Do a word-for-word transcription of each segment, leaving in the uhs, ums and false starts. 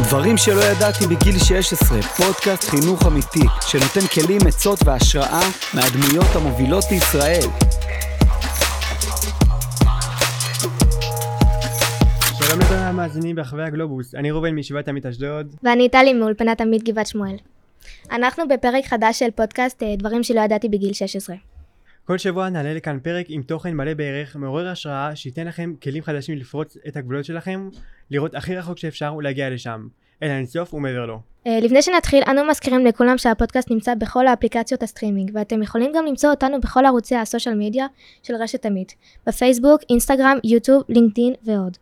דברים שלא ידעתי בגיל שש עשרה, פודקאסט חינוך אמיתי, שנותן כלים, עצות והשראה מהדמויות המובילות בישראל. שלום לכל המאזינים ברחבי הגלובוס, אני ראובן מישיבת עמית אשדוד. ואני טלי מאולפנת עמית גבעת שמואל. אנחנו בפרק חדש של פודקאסט דברים שלא ידעתי בגיל שש עשרה. כל שבוע נעלה לכאן פרק עם תוכן מלא בערך, מעורר השראה, שייתן לכם כלים חדשים לפרוץ את הגבולות שלכם, לראות הכי רחוק שאפשר ולהגיע לשם, אל האינסוף ומעבר לו. לפני שנתחיל, אנו מזכירים לכולם שהפודקאסט נמצא בכל האפליקציות הסטרימינג, ואתם יכולים גם למצוא אותנו בכל ערוצי הסושיאל מדיה של רשת עמית, בפייסבוק, אינסטגרם, יוטיוב, לינקדאין ועוד.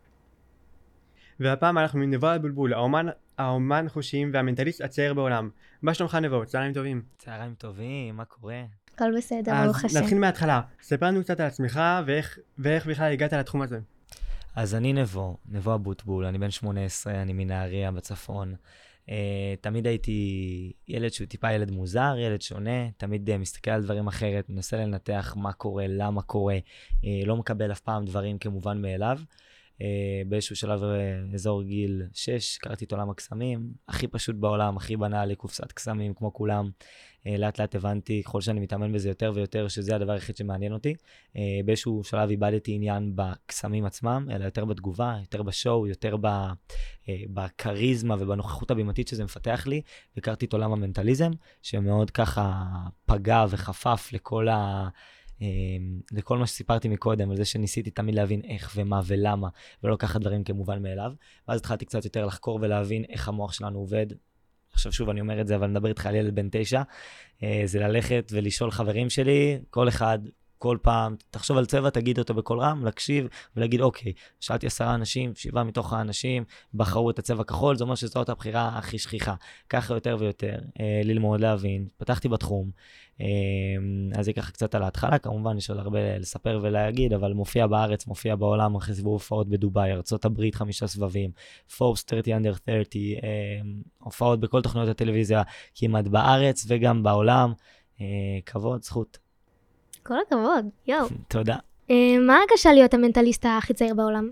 והפעם אנחנו עם נבו בולבול, האומן, האומן חושים והמנטליסט הצעיר בעולם. מה שלומך נבו? צהריים טובים. צהריים טובים, מה קורה? הכל בסדר, ברוך השם. אז נתחיל מההתחלה. ספר לנו קצת על עצמך ואיך, ואיך בכלל הגעת לתחום הזה. אז אני נבו, נבו בולבול, אני בן שמונה עשרה, אני מנהריה בצפון. Uh, תמיד הייתי ילד שהוא טיפה ילד מוזר, ילד שונה, תמיד uh, מסתכל על דברים אחרת, מנסה לנתח מה קורה, למה קורה, uh, לא מקבל אף פעם דברים כמובן מאליו. Uh, באיזשהו שלב uh, אזור גיל שש, קראתי את עולם הקסמים, הכי פשוט בעולם, הכי בנאלי, קופסת קסמים כמו כולם. Uh, לאט לאט הבנתי, ככל שאני מתאמן בזה יותר ויותר, שזה הדבר היחיד שמעניין אותי. Uh, באיזשהו שלב איבדתי עניין בקסמים עצמם, אלא יותר בתגובה, יותר בשואו, יותר ב, uh, בקריזמה ובנוכחות הבימתית שזה מפתח לי. הכרתי את עולם המנטליזם, שמאוד ככה פגע וחפף לכל ה... לכל מה שסיפרתי מקודם, על זה שניסיתי תמיד להבין איך ומה ולמה, ולא ככה דברים כמובן מאליו. ואז התחלתי קצת יותר לחקור ולהבין איך המוח שלנו עובד. עכשיו שוב אני אומר את זה, אבל נדבר איתך על ילד בן תשע. זה ללכת ולשאול חברים שלי, כל אחד, כל פעם, תחשוב על צבע, תגיד אותו בכל רם, להקשיב ולהגיד, אוקיי, שאלתי עשרה אנשים, שבעה מתוך האנשים, בחרו את הצבע כחול, זאת אומרת שזאת אותה הבחירה הכי שכיחה. ככה יותר ויותר, ללמוד, להבין, פתחתי בתחום. אז זה ככה קצת על ההתחלה, כמובן יש עוד הרבה לספר ולהגיד, אבל מופיע בארץ, מופיע בעולם, אחרי סיבוב הופעות בדוביי, ארצות הברית, חמישה סבבים, פורבס שלושים under שלושים, הופעות בכל תוכניות הטלוויזיה, כמעט בארץ וגם בעולם. כבוד, זכות. כל הכבוד, יואו. תודה. מה הרגשה להיות המנטליסט הכי צעיר בעולם?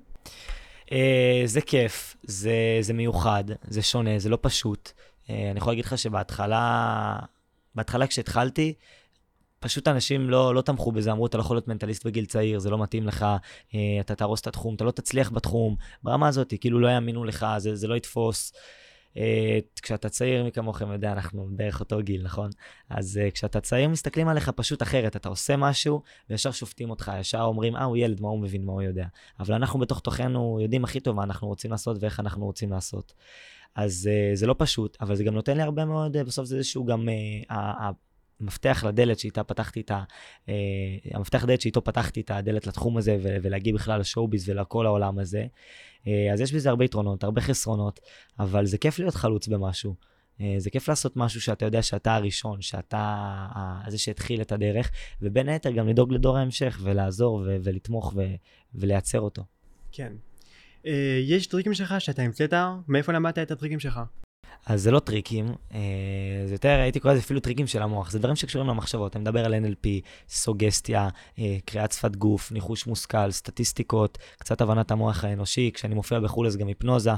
זה כיף, זה מיוחד, זה שונה, זה לא פשוט. אני יכול להגיד לך שבהתחלה, בהתחלה כשהתחלתי, פשוט אנשים לא, לא תמכו בזה, אמרו, אתה לא יכול להיות מנטליסט בגיל צעיר, זה לא מתאים לך, אתה תרוס את התחום, אתה לא תצליח בתחום. ברמה הזאת, כאילו לא יאמינו לך, זה, זה לא יתפוס. Uh, כשאתה צעיר מי כמוכם יודע, אנחנו בערך אותו גיל, נכון? אז uh, כשאתה צעיר מסתכלים עליך פשוט אחרת, אתה עושה משהו וישר שופטים אותך, ישר אומרים, אה, הוא ילד, מה הוא מבין, מה הוא יודע. אבל אנחנו בתוך תוכנו יודעים הכי טוב מה אנחנו רוצים לעשות ואיך אנחנו רוצים לעשות. אז uh, זה לא פשוט, אבל זה גם נותן לי הרבה מאוד, uh, בסוף זה איזשהו גם uh, המפתח לדלת שאיתה פתחתי את ה... Uh, המפתח לדלת שאיתו פתחתי את הדלת לתחום הזה ו- ולהגיע בכלל לשואוביז ולכל העולם הזה. אז יש בזה הרבה יתרונות, הרבה חסרונות, אבל זה כיף להיות חלוץ במשהו. זה כיף לעשות משהו שאתה יודע שאתה הראשון, שאתה זה שהתחיל את הדרך, ובין היתר גם לדאוג לדור ההמשך ולעזור ו- ולתמוך ו- ולייצר אותו. כן. יש טריקים שלך שאתה המצאת? מאיפה למדת את הטריקים שלך? אז זה לא טריקים, זה יותר, הייתי קורא לזה אפילו טריקים של המוח, זה דברים שקשורים למחשבות, אני מדבר על אן אל פי, סוגסטיה, קריאת שפת גוף, ניחוש מושכל, סטטיסטיקות, קצת הבנת המוח האנושי, כשאני מופיע בחול אז גם היפנוזה,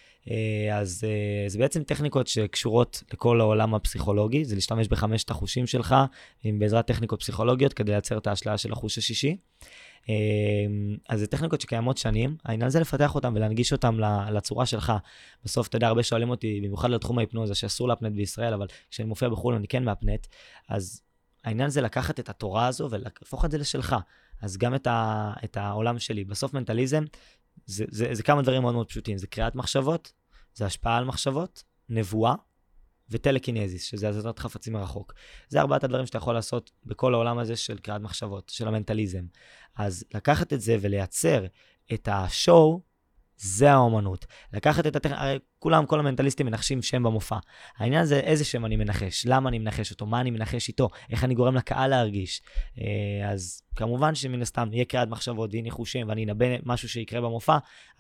אז זה בעצם טכניקות שקשורות לכל העולם הפסיכולוגי, זה להשתמש בחמשת החושים שלך, בעזרת טכניקות פסיכולוגיות כדי לייצר את ההשלאה של החוש השישי. אז זה טכניקות שקיימות שנים, העניין זה לפתח אותם ולהנגיש אותם לצורה שלך. בסוף, אתה יודע, הרבה שואלים אותי, במיוחד לתחום ההיפנוזה, שאסור להפנט בישראל, אבל כשאני מופיע בחו"ל אני כן מהפנט, אז העניין זה לקחת את התורה הזו ולהפוך את זה לשלך. אז גם את, ה, את העולם שלי. בסוף מנטליזם, זה, זה, זה כמה דברים מאוד מאוד פשוטים. זה קריאת מחשבות, זה השפעה על מחשבות, נבואה, וטלקינזיס, שזה הזזת חפצים מרחוק. זה ארבעת הדברים שאתה יכול לעשות בכל העולם הזה של קריאת מחשבות, של המנטליזם. אז לקחת את זה ולייצר את השואו, זה האומנות. לקחת את הטכניקה, הרי כולם, כל המנטליסטים מנחשים שם במופע. העניין זה איזה שם אני מנחש, למה אני מנחש אותו, מה אני מנחש איתו, איך אני גורם לקהל להרגיש. אז כמובן שמן הסתם יהיה קריאת מחשבות, ויהיה ניחושים, ואני אנבא משהו שיקרה במופע, אז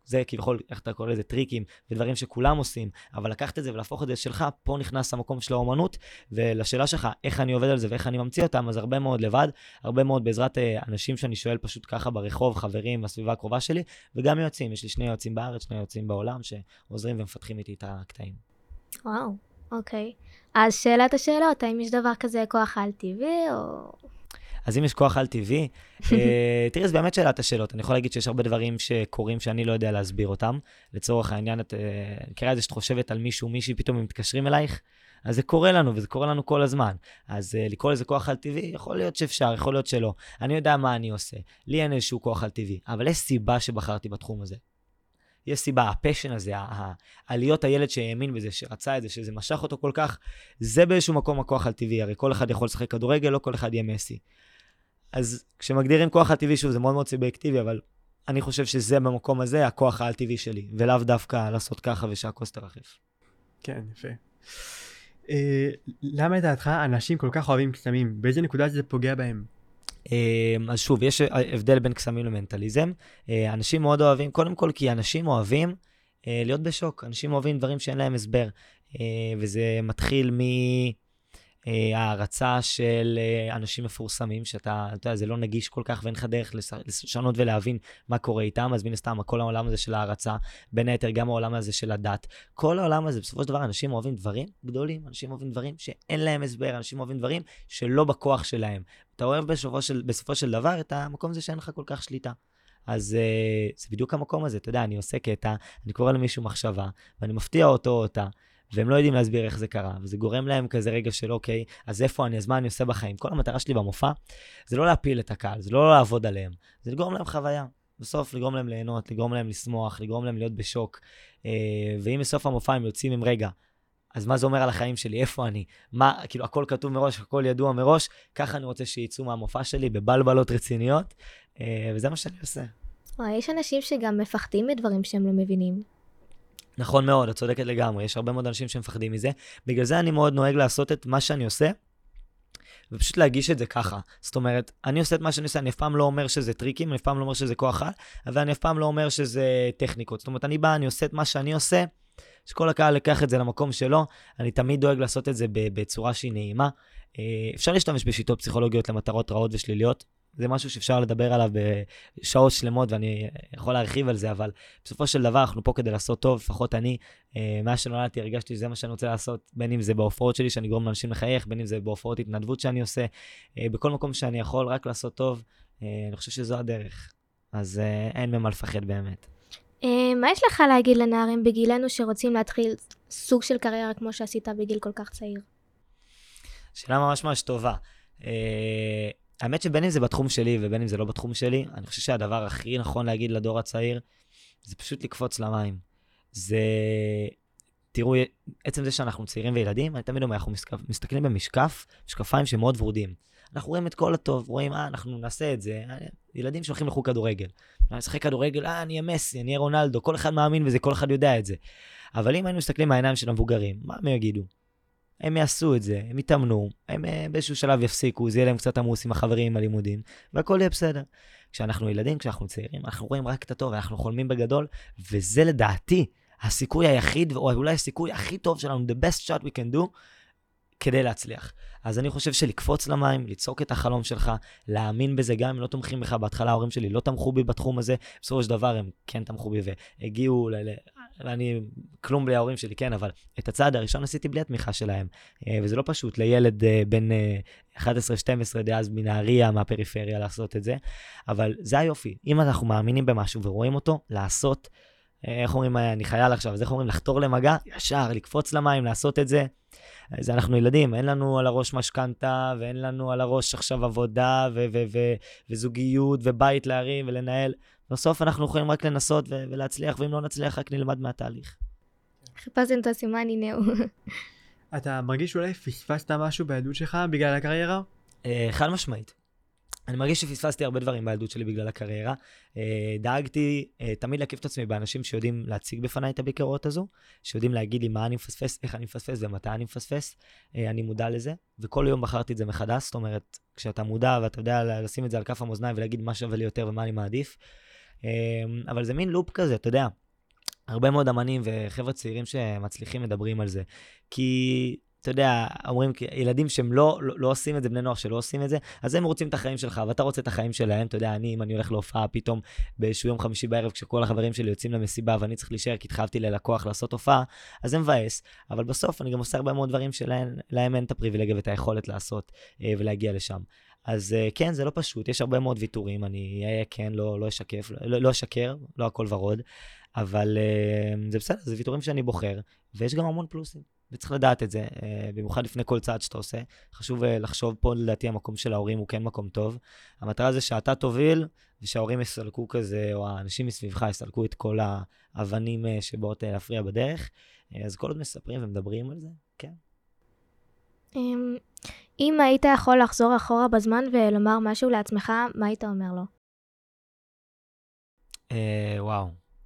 זה כביכול, איך אתה קורא לזה, טריקים ודברים שכולם עושים, אבל לקחת את זה ולהפוך את זה שלך, פה נכנס המקום של האומנות, ולשאלה שלך, איך אני עובד על זה ואיך אני ממציא אותם, אז הרבה מאוד לבד, הרבה מאוד בעזרת אנשים שאני שואל פשוט ככה ברחוב, חברים, בסביבה הקרובה שלי, וגם יועצים, יש לי שני יועצים בארץ, שני יועצים בעולם, שעוזרים ומפתחים איתי את הקטעים. וואו, אוקיי. אז שאלת השאלות, האם יש דבר כזה כוח על-טבעי, או... אז אם יש כוח על-טבעי, תראי, זה באמת שאלת השאלות. אני יכול להגיד שיש הרבה דברים שקורים שאני לא יודע להסביר אותם. לצורך העניין, את קראה את זה שאת חושבת על מישהו, מישהי פתאום הם מתקשרים אלייך, אז זה קורה לנו, וזה קורה לנו כל הזמן. אז לקרוא לזה כוח על-טבעי, יכול להיות שאפשר, יכול להיות שלא. אני יודע מה אני עושה. לי אין איזשהו כוח על-טבעי, אבל יש סיבה שבחרתי בתחום הזה. יש סיבה, הפשן הזה, העליות הילד שהאמין בזה, שרצה את זה, שזה משך אותו כל כך, זה באיזשהו מקום הכוח על-טבעי. הרי כל אחד יכול לשחק כדורגל, לא כל אחד יהיה מסי. אז כשמגדירים כוח על-טבעי, שוב, זה מאוד מאוד סובייקטיבי, אבל אני חושב שזה במקום הזה הכוח על-טבעי שלי, ולאו דווקא לעשות ככה ושהכוס תרחף. כן, יפה. אה, למה לדעתך אנשים כל כך אוהבים קסמים? באיזה נקודה זה פוגע בהם? אז שוב, יש הבדל בין קסמים למנטליזם. אנשים מאוד אוהבים, קודם כל כי אנשים אוהבים להיות בשוק. אנשים אוהבים דברים שאין להם הסבר. וזה מתחיל מהערצה של אנשים מפורסמים, שאתה, אתה יודע, זה לא נגיש כל כך ואין לך דרך לשנות ולהבין מה קורה איתם. אז מן הסתם, כל העולם הזה של הערצה, בין היתר גם העולם הזה של הדת. כל העולם הזה, בסופו של דבר, אנשים אוהבים דברים גדולים, אנשים אוהבים דברים שאין להם הסבר, אנשים אוהבים דברים שלא בכוח שלהם. אתה אוהב בסופו של, בסופו של דבר את המקום הזה שאין לך כל כך שליטה. אז uh, זה בדיוק המקום הזה, אתה יודע, אני עושה קטע, אני קורא למישהו מחשבה, ואני מפתיע אותו או אותה, והם לא יודעים להסביר איך זה קרה, וזה גורם להם כזה רגע של אוקיי, אז איפה אני, אז מה אני עושה בחיים? כל המטרה שלי במופע, זה לא להפיל את הקהל, זה לא לעבוד עליהם, זה לגרום להם חוויה. בסוף לגרום להם ליהנות, לגרום להם לשמוח, לגרום להם להיות בשוק, uh, ואם בסוף המופע הם יוצאים עם רגע, אז מה זה אומר על החיים שלי? איפה אני? מה, כאילו, הכל כתוב מראש, הכל ידוע מראש, ככה אני רוצה שיצאו מהמופע שלי בבלבלות רציניות, וזה מה שאני עושה. וואי, יש אנשים שגם מפחדים מדברים שהם לא מבינים. נכון מאוד, את צודקת לגמרי, יש הרבה מאוד אנשים שמפחדים מזה, בגלל זה אני מאוד נוהג לעשות את מה שאני עושה, ופשוט להגיש את זה ככה. זאת אומרת, אני עושה את מה שאני עושה, אני אף פעם לא אומר שזה טריקים, אני אף פעם לא אומר שזה כוח על, אבל אני אף פעם לא אומר שזה טכניקות. זאת אומרת, אני בא, אני עושה את מה שאני עושה, שכל הקהל לקח את זה למקום שלו, אני תמיד דואג לעשות את זה בצורה שהיא נעימה. אפשר להשתמש בשיטות פסיכולוגיות למטרות רעות ושליליות, זה משהו שאפשר לדבר עליו בשעות שלמות, ואני יכול להרחיב על זה, אבל בסופו של דבר אנחנו פה כדי לעשות טוב, לפחות אני, מה שנולדתי, הרגשתי שזה מה שאני רוצה לעשות, בין אם זה בהופעות שלי, שאני גורם לאנשים לחייך, בין אם זה בהופעות התנדבות שאני עושה, בכל מקום שאני יכול רק לעשות טוב, אני חושב שזו הדרך. אז אין ממה לפחד באמת. מה יש לך להגיד לנערים בגילנו שרוצים להתחיל סוג של קריירה כמו שעשית בגיל כל כך צעיר? שאלה ממש ממש טובה. האמת שבין אם זה בתחום שלי ובין אם זה לא בתחום שלי, אני חושב שהדבר הכי נכון להגיד לדור הצעיר, זה פשוט לקפוץ למים. זה, תראו, עצם זה שאנחנו צעירים וילדים, אני תמיד אומר, אנחנו מסתכלים במשקף, משקפיים שמאוד ורודים. אנחנו רואים את כל הטוב, רואים, אה, אנחנו נעשה את זה. ילדים שהולכים לחוג כדורגל. אני אשחק כדורגל, אה, אני אהיה מסי, אני אהיה רונלדו, כל אחד מאמין וזה, כל אחד יודע את זה. אבל אם היינו מסתכלים מהעיניים של המבוגרים, מה הם יגידו? הם יעשו את זה, הם יתאמנו, הם באיזשהו שלב יפסיקו, זה יהיה להם קצת עמוס עם החברים, עם הלימודים, והכל יהיה בסדר. כשאנחנו ילדים, כשאנחנו צעירים, אנחנו רואים רק את הטוב, אנחנו חולמים בגדול, וזה לדעתי הסיכוי היחיד, או אולי הסיכוי הכי טוב שלנו, the best shot we can do, כדי להצליח. אז אני חושב שלקפוץ למים, לצעוק את החלום שלך, להאמין בזה, גם אם לא תומכים בך, בהתחלה ההורים שלי לא תמכו בי בתחום הזה, בסופו של דבר הם כן תמכו בי והגיעו, ל- ל- אני כלום בלי ההורים שלי, כן, אבל את הצעד הראשון עשיתי בלי התמיכה שלהם, וזה לא פשוט לילד בין אחת עשרה שתים עשרה דאז מנהריה, מהפריפריה לעשות את זה, אבל זה היופי, אם אנחנו מאמינים במשהו ורואים אותו, לעשות, איך אומרים, אני חייל עכשיו, אז איך אומרים, לחתור למגע, ישר, לקפוץ למים, לעשות את זה, אז אנחנו ילדים, אין לנו על הראש משכנתה, ואין לנו על הראש עכשיו עבודה, ו- ו- ו- וזוגיות, ובית להרים ולנהל. בסוף אנחנו יכולים רק לנסות ו- ולהצליח, ואם לא נצליח, רק נלמד מהתהליך. חיפשתם את הסימן, הנה הוא. אתה מרגיש אולי פספסת משהו בילדות שלך בגלל הקריירה? חד משמעית. אני מרגיש שפספסתי הרבה דברים בילדות שלי בגלל הקריירה. דאגתי תמיד להקיף את עצמי באנשים שיודעים להציג בפניי את הביקורת הזו, שיודעים להגיד לי מה אני מפספס, איך אני מפספס ומתי אני מפספס. אני מודע לזה, וכל יום בחרתי את זה מחדש. זאת אומרת, כשאתה מודע ואתה יודע לשים את זה על כף המאזניים ולהגיד מה שווה לי יותר ומה אני מעדיף, אבל זה מין לופ כזה, אתה יודע, הרבה מאוד אמנים וחבר'ה צעירים שמצליחים מדברים על זה, כי אתה יודע, אומרים, ילדים שהם לא, לא, לא עושים את זה, בני נוער שלא עושים את זה, אז הם רוצים את החיים שלך, ואתה רוצה את החיים שלהם, אתה יודע, אני, אם אני הולך להופעה פתאום באיזשהו יום חמישי בערב, כשכל החברים שלי יוצאים למסיבה, ואני צריך להישאר, כי התחייבתי ללקוח לעשות הופעה, אז זה מבאס, אבל בסוף אני גם עושה הרבה מאוד דברים שלהם, להם אין את הפריבילגיה ואת היכולת לעשות, ולהגיע לשם. אז כן, זה לא פשוט, יש הרבה מאוד ויתורים, אני אהיה כן, לא, לא אשקף, לא, לא אשקר, לא הכל ורוד, אבל זה בסדר, זה ויתורים שאני בוחר, ויש גם המון פלוסים. וצריך לדעת את זה, במיוחד לפני כל צעד שאתה עושה. חשוב לחשוב פה, לדעתי, המקום של ההורים הוא כן מקום טוב. המטרה זה שאתה תוביל, ושההורים יסלקו כזה, או האנשים מסביבך יסלקו את כל האבנים שבאות להפריע בדרך. אז כל עוד מספרים ומדברים על זה, כן. אם היית יכול לחזור אחורה בזמן ולומר משהו לעצמך, מה היית אומר לו? וואו.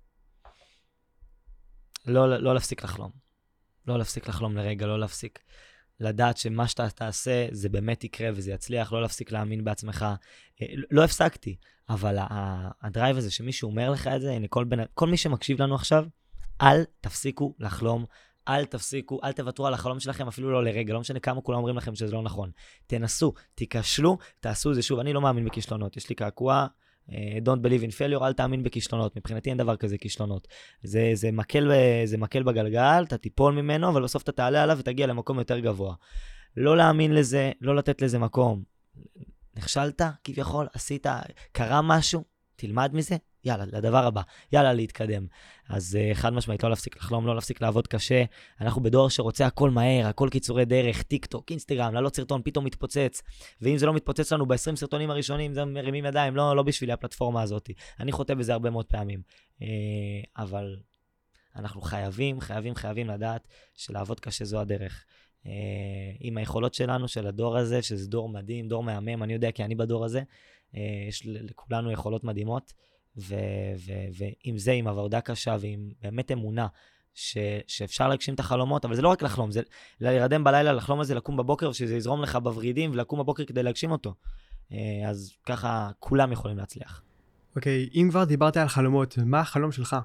לא, לא להפסיק לחלום. לא להפסיק לחלום לרגע, לא להפסיק לדעת שמה שאתה תעשה זה באמת יקרה וזה יצליח, לא להפסיק להאמין בעצמך. לא הפסקתי, אבל הדרייב הזה שמישהו אומר לך את זה, הנה כל, בין, כל מי שמקשיב לנו עכשיו, אל תפסיקו לחלום, אל תפסיקו, אל תוותרו על החלום שלכם, אפילו לא לרגע, לא משנה כמה כולם אומרים לכם שזה לא נכון. תנסו, תיכשלו, תעשו זה שוב. אני לא מאמין בכישלונות, יש לי קעקוע, don't believe in failure, אל תאמין בכישלונות, מבחינתי אין דבר כזה כישלונות. זה, זה מקל, זה מקל בגלגל, אתה תיפול ממנו, אבל בסוף אתה תעלה עליו ותגיע למקום יותר גבוה. לא להאמין לזה, לא לתת לזה מקום. נכשלת, כביכול, עשית, קרה משהו, תלמד מזה, יאללה, לדבר הבא, יאללה, להתקדם. אז uh, חד משמעית, לא להפסיק לחלום, לא להפסיק לעבוד קשה. אנחנו בדור שרוצה הכל מהר, הכל קיצורי דרך, טיק טוק, אינסטגרם, לעלות סרטון, פתאום מתפוצץ. ואם זה לא מתפוצץ לנו ב-עשרים סרטונים הראשונים, זה מרימים ידיים, לא, לא בשבילי הפלטפורמה הזאת. אני חוטא בזה הרבה מאוד פעמים. Uh, אבל אנחנו חייבים, חייבים, חייבים לדעת שלעבוד קשה זו הדרך. Uh, עם היכולות שלנו, של הדור הזה, שזה דור מדהים, דור מהמם, אני יודע כי אני בדור הזה, uh, יש לכולנו יכולות מדהימות, ועם זה, עם עבודה קשה ועם באמת אמונה ש, שאפשר להגשים את החלומות, אבל זה לא רק לחלום, זה להירדם בלילה, לחלום הזה, לקום בבוקר, שזה יזרום לך בוורידים, ולקום בבוקר כדי להגשים אותו. אז ככה כולם יכולים להצליח. אוקיי, אם כבר דיברת על חלומות, מה החלום שלך?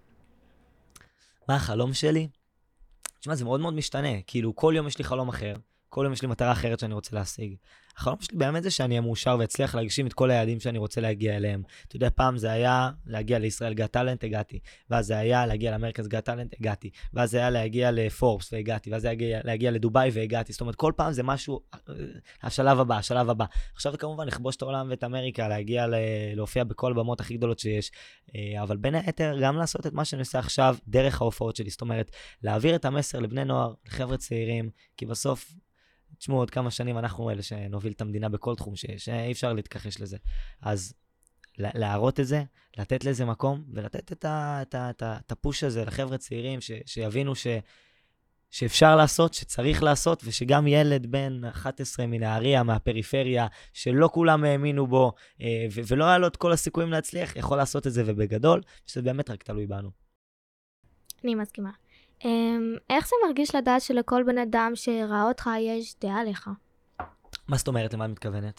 מה החלום שלי? תשמע, זה מאוד מאוד משתנה, כאילו כל יום יש לי חלום אחר, כל יום יש לי מטרה אחרת שאני רוצה להשיג. החלום שלי באמת זה שאני אהיה מאושר והצליח להגשים את כל היעדים שאני רוצה להגיע אליהם. אתה יודע, פעם זה היה להגיע לישראל גאט טלנט, הגעתי. ואז זה היה להגיע לאמריקס גאט טלנט, הגעתי. ואז זה היה להגיע לפורבס והגעתי. ואז זה היה להגיע לדוביי והגעתי. זאת אומרת, כל פעם זה משהו, השלב הבא, השלב הבא. עכשיו כמובן לכבוש את העולם ואת אמריקה, להגיע להופיע בכל במות הכי גדולות שיש. אבל בין היתר, גם לעשות את מה שאני עושה עכשיו דרך ההופעות שלי. זאת אומרת, להעביר את המסר לבני נוער, לחבר'ה צעירים, כי בסוף תשמעו, עוד כמה שנים אנחנו אלה שנוביל את המדינה בכל תחום שיש, אי אפשר להתכחש לזה. אז להראות את זה, לתת לזה מקום, ולתת את, ה, את, ה, את, ה, את הפוש הזה לחבר'ה צעירים, ש, שיבינו ש, שאפשר לעשות, שצריך לעשות, ושגם ילד בן אחת עשרה מנהריה, מהפריפריה, שלא כולם האמינו בו, ו, ולא היה לו את כל הסיכויים להצליח, יכול לעשות את זה ובגדול, שזה באמת רק תלוי בנו. אני מסכימה. איך זה מרגיש לדעת שלכל בן אדם שראה אותך יש דעה לך? מה זאת אומרת? למה את מתכוונת?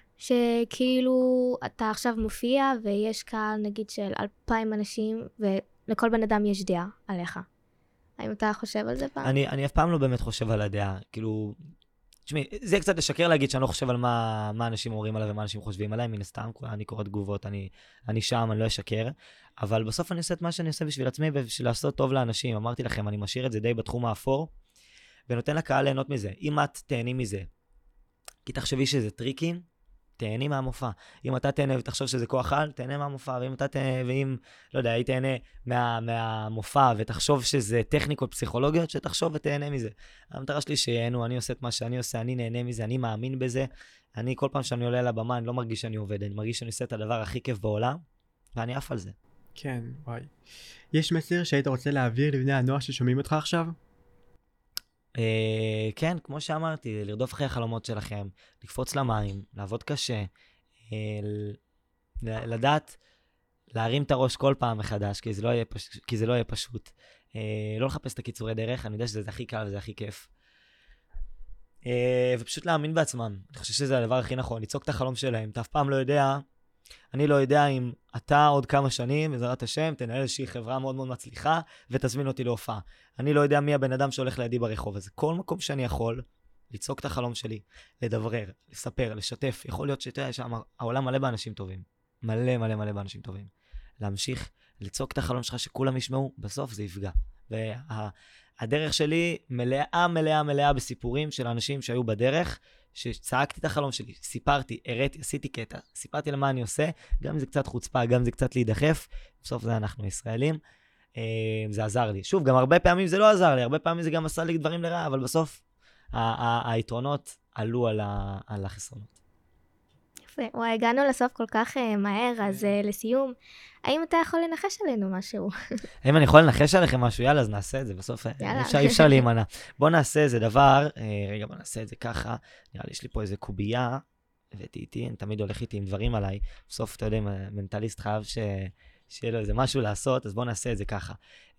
שכאילו אתה עכשיו מופיע ויש קהל נגיד של אלפיים אנשים ולכל בן אדם יש דעה עליך. האם אתה חושב על זה פעם? אני, אני אף פעם לא באמת חושב על הדעה. כאילו, תשמעי, זה קצת לשקר להגיד שאני לא חושב על מה, מה אנשים אומרים עליו ומה אנשים חושבים עליי, מן הסתם, אני קורא תגובות, אני, אני שם, אני לא אשקר, אבל בסוף אני עושה את מה שאני עושה בשביל עצמי, בשביל לעשות טוב לאנשים. אמרתי לכם, אני משאיר את זה די בתחום האפור, ונותן לקהל ליהנות מזה. אם את תהני מזה, כי תחשבי שזה טריקים, תהני מהמופע. אם אתה תהנה ותחשוב שזה כוח על, תהנה מהמופע, ואם אתה תהנה, ואם, לא יודע, היא תהנה מה, מהמופע, ותחשוב שזה טכניקות פסיכולוגיות, שתחשוב ותהנה מזה. המטרה שלי שיהנו, אני עושה את מה שאני עושה, אני נהנה מזה, אני מאמין בזה. אני כל פעם שאני עולה לבמה, אני לא מרגיש שאני עובד, אני מרגיש שאני עושה את הדבר הכי כיף בעולם, ואני עף על זה. כן, וואי. יש מסר שהיית רוצה להעביר לבני הנוער ששומעים אותך עכשיו? Uh, כן, כמו שאמרתי, לרדוף אחרי החלומות שלכם, לקפוץ למים, לעבוד קשה, uh, לדעת, להרים את הראש כל פעם מחדש, כי זה לא יהיה, פש... כי זה לא יהיה פשוט. Uh, לא לחפש את הקיצורי דרך, אני יודע שזה הכי קל וזה הכי כיף. Uh, ופשוט להאמין בעצמם. אני חושב שזה הדבר הכי נכון, לצעוק את החלום שלהם. אתה אף פעם לא יודע אני לא יודע אם אתה עוד כמה שנים, בעזרת השם, תנהל איזושהי חברה מאוד מאוד מצליחה, ותזמין אותי להופעה. אני לא יודע מי הבן אדם שהולך לידי ברחוב הזה. כל מקום שאני יכול, לצעוק את החלום שלי, לדברר, לספר, לשתף. יכול להיות שאתה יודע, שם העולם מלא באנשים טובים. מלא מלא מלא באנשים טובים. להמשיך, לצעוק את החלום שלך שכולם ישמעו, בסוף זה יפגע. והדרך שלי מלאה מלאה מלאה בסיפורים של אנשים שהיו בדרך, שצעקתי את החלום שלי, סיפרתי, הראיתי, עשיתי קטע, סיפרתי למה אני עושה, גם זה קצת חוצפה, גם זה קצת להידחף, בסוף זה אנחנו ישראלים, זה עזר לי. שוב, גם הרבה פעמים זה לא עזר לי, הרבה פעמים זה גם עשה לי דברים לרעה, אבל בסוף היתרונות עלו על החסרונות. יפה, וואי, הגענו לסוף כל כך מהר, אז לסיום, האם אתה יכול לנחש עלינו משהו? אם אני יכול לנחש עליכם משהו, יאללה, אז נעשה את זה, בסוף אי אפשר להימנע. בוא נעשה איזה דבר, רגע, בוא נעשה את זה ככה, נראה לי, יש לי פה איזה קובייה, הבאתי איתי, אני תמיד הולך איתי עם דברים עליי, בסוף, אתה יודע, מנטליסט חייב שיהיה לו איזה משהו לעשות, אז בוא נעשה את זה ככה.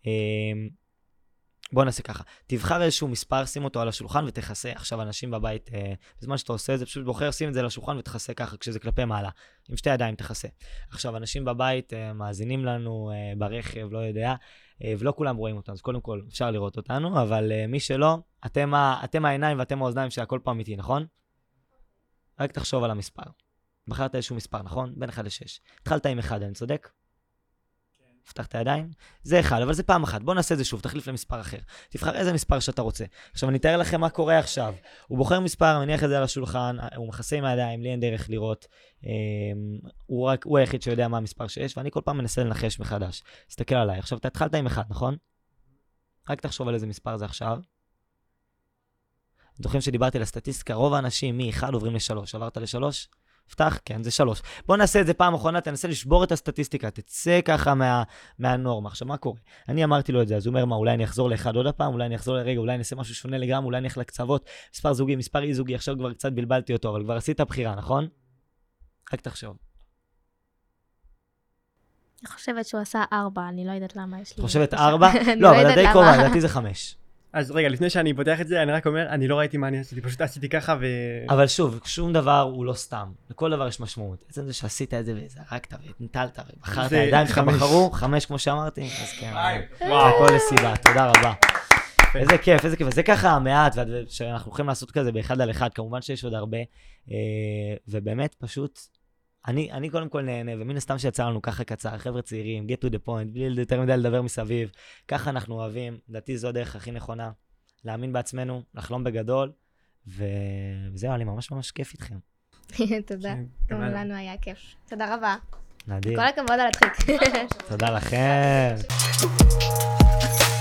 בוא נעשה ככה, תבחר איזשהו מספר, שים אותו על השולחן ותחסה. עכשיו אנשים בבית, אה, בזמן שאתה עושה את זה, פשוט בוחר, שים את זה על השולחן ותחסה ככה, כשזה כלפי מעלה, עם שתי ידיים תחסה. עכשיו אנשים בבית אה, מאזינים לנו אה, ברכב, לא יודע, אה, ולא כולם רואים אותנו, אז קודם כל אפשר לראות אותנו, אבל אה, מי שלא, אתם, אתם העיניים ואתם האוזניים שהכל פעם איתי, נכון? רק תחשוב על המספר. בחרת איזשהו מספר, נכון? בין אחד לשש. התחלת עם אחד, אני צודק? פתח את הידיים, זה אחד, אבל זה פעם אחת. בוא נעשה את זה שוב, תחליף למספר אחר. תבחר איזה מספר שאתה רוצה. עכשיו אני אתאר לכם מה קורה עכשיו. הוא בוחר מספר, מניח את זה על השולחן, הוא מכסה עם הידיים, לי אין דרך לראות. הוא, רק, הוא היחיד שיודע מה המספר שיש, ואני כל פעם מנסה לנחש מחדש. תסתכל עליי. עכשיו אתה התחלת עם אחד, נכון? רק תחשוב על איזה מספר זה עכשיו. זוכרים שדיברתי על הסטטיסטיקה, רוב האנשים מ-אחד עוברים ל-שלוש. עברת ל-שלוש? פתח, כן, זה שלוש. בוא נעשה את זה פעם אחרונה, תנסה לשבור את הסטטיסטיקה, תצא ככה מה, מהנורמה. עכשיו, מה קורה? אני אמרתי לו את זה, אז הוא אומר, מה, אולי אני אחזור לאחד עוד הפעם, אולי אני אחזור לרגע, אולי אני אעשה משהו שונה לגמרי, אולי אני אלך לקצוות, מספר זוגי, מספר אי זוגי, עכשיו כבר קצת בלבלתי אותו, אבל כבר עשית בחירה, נכון? רק תחשוב. אני חושבת שהוא עשה ארבע, אני לא יודעת למה יש לי... חושבת ארבע? לא, אבל די קרובה, לדעתי זה חמש. אז רגע, לפני שאני פותח את זה, אני רק אומר, אני לא ראיתי מה אני עשיתי, פשוט עשיתי ככה ו... אבל שוב, שום דבר הוא לא סתם. לכל דבר יש משמעות. עצם זה שעשית את זה וזרקת ונטלת ובחרת הידיים שלך בחרו, חמש כמו שאמרתי, אז כן. וואו. הכל לסיבה, תודה רבה. איזה כיף, איזה כיף. זה ככה המעט, שאנחנו יכולים לעשות כזה באחד על אחד, כמובן שיש עוד הרבה, ובאמת פשוט, אני, אני קודם כל נהנה, ומן הסתם שיצא לנו ככה קצר, חבר'ה צעירים, get to the point, בלי יותר מדי לדבר מסביב, ככה אנחנו אוהבים, לדעתי זו הדרך הכי נכונה, להאמין בעצמנו, לחלום בגדול, ו... וזהו, אני ממש ממש כיף איתכם. תודה, גם לנו היה כיף. תודה רבה. נדיר. כל הכבוד על הדחיק. תודה לכם.